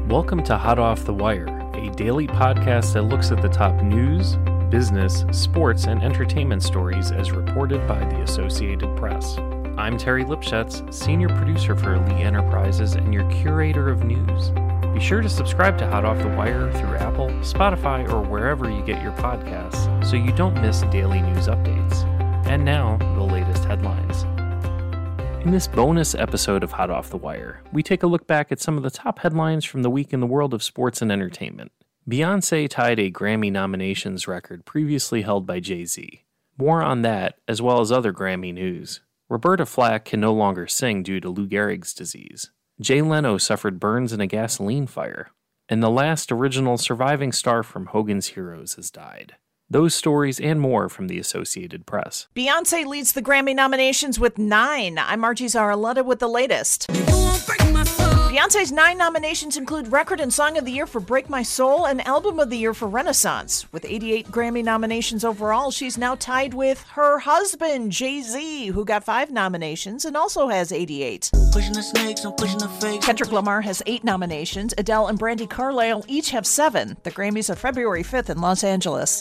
Welcome to Hot Off the Wire, a daily podcast that looks at the top news, business, sports, and entertainment stories as reported by the Associated Press. I'm Terry Lipschutz, senior producer for Elite Enterprises and your curator of news. Be sure to subscribe to Hot Off the Wire through Apple, Spotify, or wherever you get your podcasts so you don't miss daily news updates. And now, the latest headlines. In this bonus episode of Hot Off the Wire, we take a look back at some of the top headlines from the week in the world of sports and entertainment. Beyoncé tied a Grammy nominations record previously held by Jay-Z. More on that, as well as other Grammy news. Roberta Flack can no longer sing due to Lou Gehrig's disease. Jay Leno suffered burns in a gasoline fire. And the last original surviving star from Hogan's Heroes has died. Those stories and more from the Associated Press. Beyoncé leads the Grammy nominations with 9. I'm Margie Zaraletta with the latest. Beyoncé's 9 nominations include Record and Song of the Year for Break My Soul and Album of the Year for Renaissance. With 88 Grammy nominations overall, she's now tied with her husband, Jay-Z, who got 5 nominations and also has 88. Pushing the snakes, I'm pushing the fakes. Kendrick Lamar has 8 nominations. Adele and Brandi Carlile each have 7. The Grammys are February 5th in Los Angeles.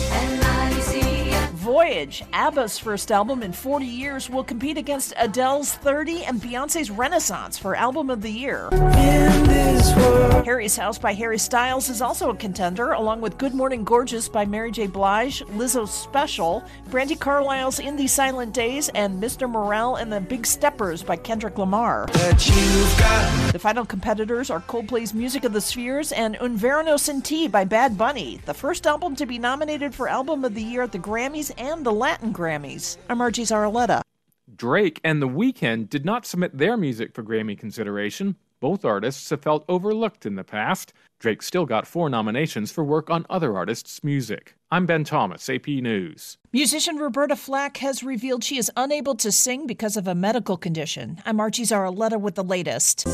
Voyage, ABBA's first album in 40 years, will compete against Adele's 30 and Beyoncé's Renaissance for Album of the Year. Harry's House by Harry Styles is also a contender, along with Good Morning Gorgeous by Mary J. Blige, Lizzo's Special, Brandi Carlile's In These Silent Days, and Mr. Morale and the Big Steppers by Kendrick Lamar. The final competitors are Coldplay's Music of the Spheres and Un Verano Sin Ti by Bad Bunny, the first album to be nominated for Album of the Year at the Grammys and the Latin Grammys. I'm Margie Zaraletta. Drake and The Weeknd did not submit their music for Grammy consideration. Both artists have felt overlooked in the past. Drake still got 4 nominations for work on other artists' music. I'm Ben Thomas, AP News. Musician Roberta Flack has revealed she is unable to sing because of a medical condition. I'm Margie Zaraletta with the latest.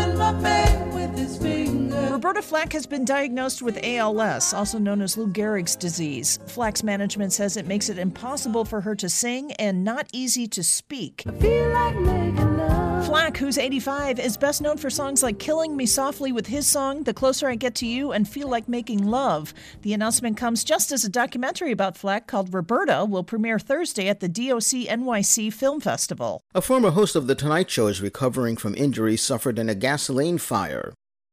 Roberta Flack has been diagnosed with ALS, also known as Lou Gehrig's disease. Flack's management says it makes it impossible for her to sing and not easy to speak. Flack, who's 85, is best known for songs like Killing Me Softly with his song The Closer I Get to You and Feel Like Making Love. The announcement comes just as a documentary about Flack called Roberta will premiere Thursday at the DOC NYC Film Festival. A former host of The Tonight Show is recovering from injuries suffered in a gasoline fire.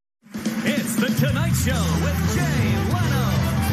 It's The Tonight Show with Jay Leno.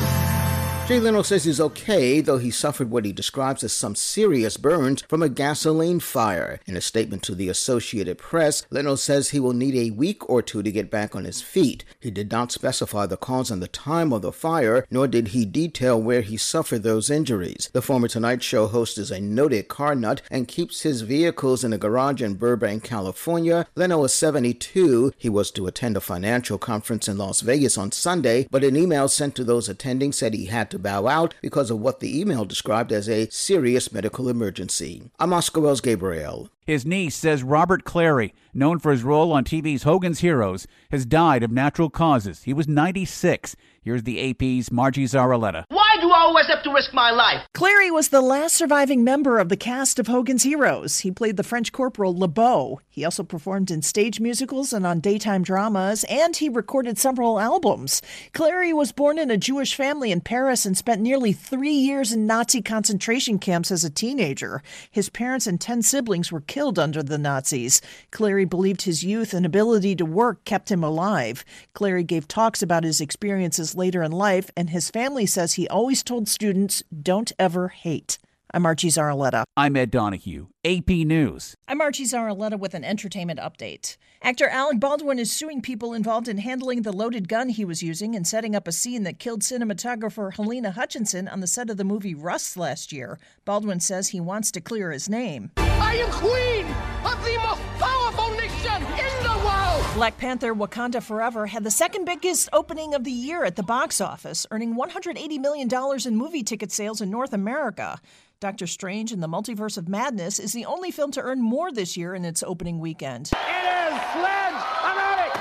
Jay Leno says he's okay, though he suffered what he describes as some serious burns from a gasoline fire. In a statement to the Associated Press, Leno says he will need a week or 2 to get back on his feet. He did not specify the cause and the time of the fire, nor did he detail where he suffered those injuries. The former Tonight Show host is a noted car nut and keeps his vehicles in a garage in Burbank, California. Leno is 72. He was to attend a financial conference in Las Vegas on Sunday, but an email sent to those attending said he had to bow out because of what the email described as a serious medical emergency. I'm Oscar Wells Gabriel. His niece says Robert Clary, known for his role on TV's Hogan's Heroes, has died of natural causes. He was 96. Here's the AP's Margie Zaraletta. Why do I always have to risk my life? Clary was the last surviving member of the cast of Hogan's Heroes. He played the French corporal LeBeau. He also performed in stage musicals and on daytime dramas, and he recorded several albums. Clary was born in a Jewish family in Paris and spent nearly 3 years in Nazi concentration camps as a teenager. His parents and 10 siblings were killed under the Nazis. Clary believed his youth and ability to work kept him alive. Clary gave talks about his experiences later in life, and his family says he always told students, don't ever hate. I'm Margie Zaraletta. I'm Ed Donahue, AP News. I'm Margie Zaraletta with an entertainment update. Actor Alec Baldwin is suing people involved in handling the loaded gun he was using and setting up a scene that killed cinematographer Helena Hutchinson on the set of the movie Rust last year. Baldwin says he wants to clear his name. I am queen of the most powerful nation in the world! Black Panther Wakanda Forever had the second biggest opening of the year at the box office, earning $180 million in movie ticket sales in North America. Doctor Strange and the Multiverse of Madness is the only film to earn more this year in its opening weekend. It is Sledge-O-Matic!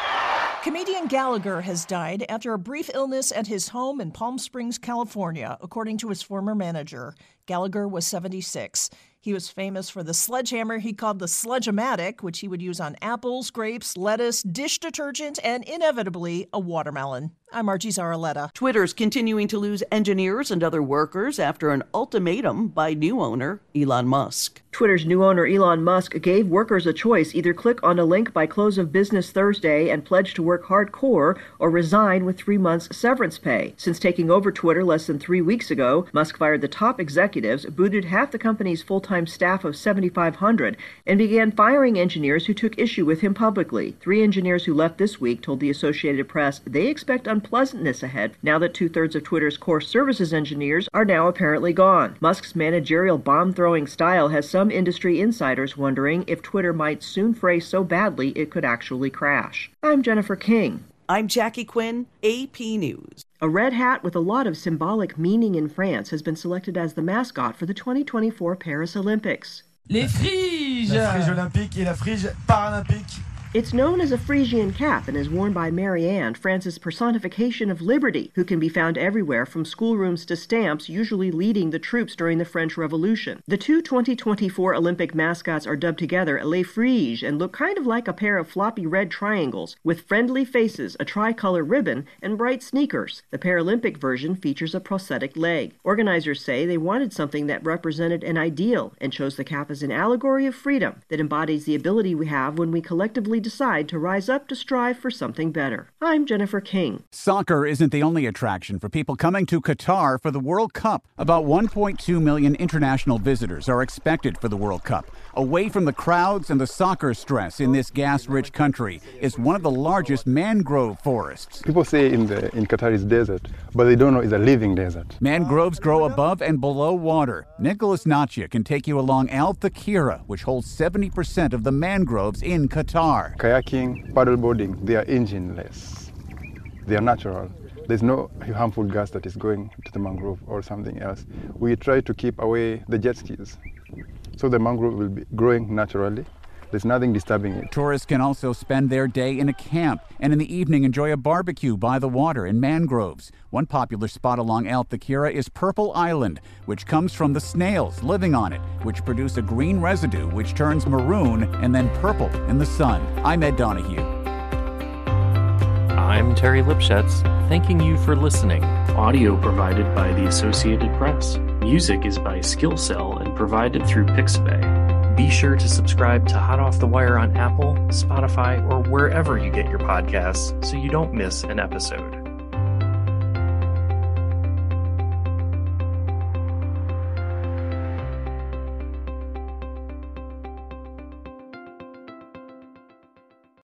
Comedian Gallagher has died after a brief illness at his home in Palm Springs, California, according to his former manager. Gallagher was 76. He was famous for the sledgehammer he called the Sledge-O-Matic, which he would use on apples, grapes, lettuce, dish detergent, and inevitably a watermelon. I'm Margie Zaraletta. Twitter's continuing to lose engineers and other workers after an ultimatum by new owner Elon Musk. Twitter's new owner Elon Musk gave workers a choice: either click on a link by close of business Thursday and pledge to work hardcore, or resign with 3 months severance pay. Since taking over Twitter less than 3 weeks ago, Musk fired the top executives, booted half the company's full-time staff of 7,500, and began firing engineers who took issue with him publicly. 3 engineers who left this week told the Associated Press they expect unpleasantness ahead now that 2/3 of Twitter's core services engineers are now apparently gone. Musk's managerial bomb-throwing style has some industry insiders wondering if Twitter might soon fray so badly it could actually crash. I'm Jennifer King. I'm Jackie Quinn, AP News. A red hat with a lot of symbolic meaning in France has been selected as the mascot for the 2024 Paris Olympics. Les friges! La frige olympique et la frige paralympique. It's known as a Frisian cap and is worn by Marianne, France's personification of liberty, who can be found everywhere from schoolrooms to stamps, usually leading the troops during the French Revolution. The two 2024 Olympic mascots are dubbed together Les Friges and look kind of like a pair of floppy red triangles, with friendly faces, a tricolor ribbon, and bright sneakers. The Paralympic version features a prosthetic leg. Organizers say they wanted something that represented an ideal and chose the cap as an allegory of freedom that embodies the ability we have when we collectively decide to rise up to strive for something better. I'm Jennifer King. Soccer isn't the only attraction for people coming to Qatar for the World Cup. About 1.2 million international visitors are expected for the World Cup. Away from the crowds and the soccer stress in this gas-rich country is one of the largest mangrove forests. People say in Qatar is desert, but they don't know it's a living desert. Mangroves grow above and below water. Nicholas Natcha can take you along Al Thakira, which holds 70% of the mangroves in Qatar. Kayaking, paddleboarding, they are engineless. They are natural. There's no harmful gas that is going to the mangrove or something else. We try to keep away the jet skis. So the mangrove will be growing naturally. There's nothing disturbing it. Tourists can also spend their day in a camp and in the evening enjoy a barbecue by the water in mangroves. One popular spot along Al Thakira is Purple Island, which comes from the snails living on it, which produce a green residue which turns maroon and then purple in the sun. I'm Ed Donahue. I'm Terry Lipschutz, thanking you for listening. Audio provided by the Associated Press. Music is by Skillcell and provided through Pixabay. Be sure to subscribe to Hot Off the Wire on Apple, Spotify, or wherever you get your podcasts so you don't miss an episode.